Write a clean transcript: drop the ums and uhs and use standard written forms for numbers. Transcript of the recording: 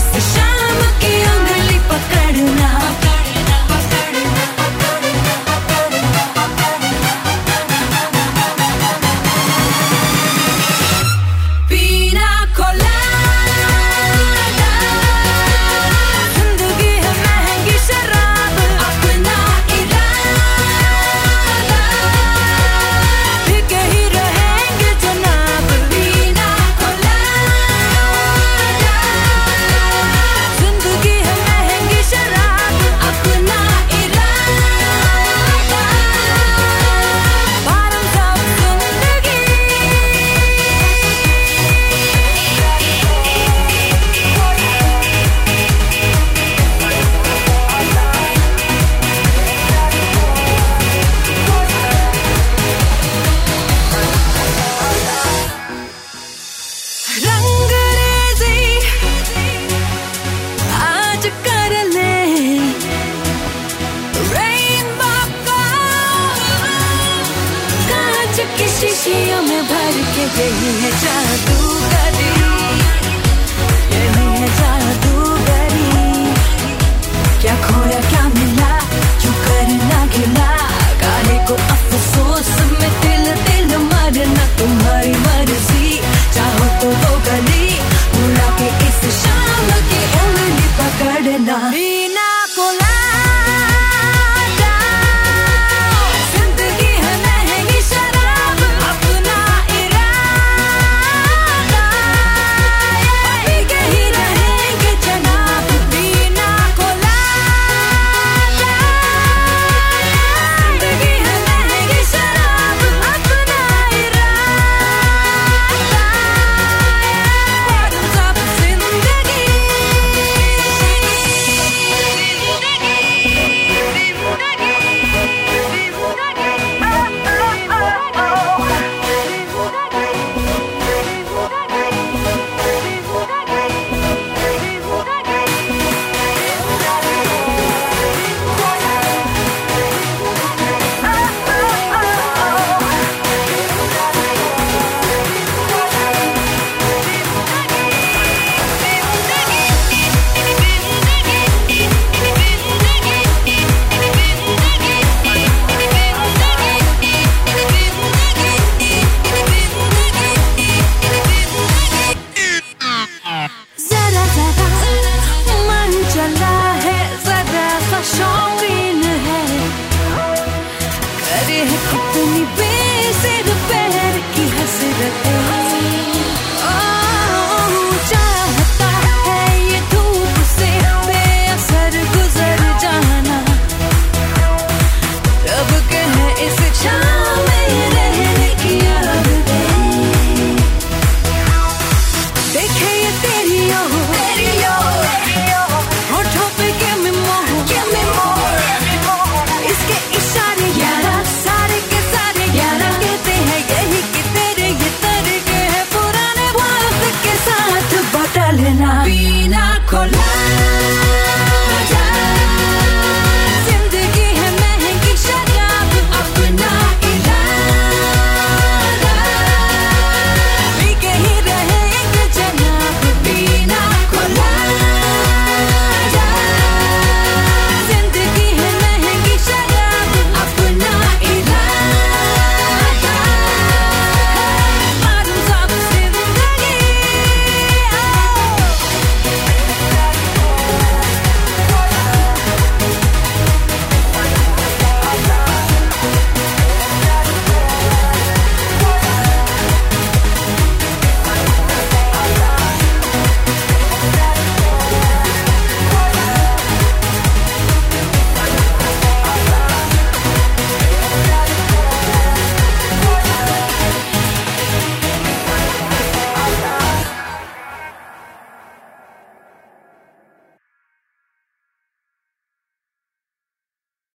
इस शाम की उंगली पकड़ना पीना कोलादा जिंदगी है महंगी शराब अपना इरादा भीगे ही रहेंगे जनाब पीना कोलादा जिंदगी है महंगी शराब अपना इरादा बारम सब जिंदगी रंगरेजी आज कर ले रेनबो को कांच की शीशियों में भर के यही है जादूगरी यही है जादूगरी क्या खोया क्या मिला क्यों करना गिला काहे को अफसोस में दिल दिल मरना तुम्हारी मर्जी चाहो तो वो गली उड़ा के इस शाम की उंगली पकड़ना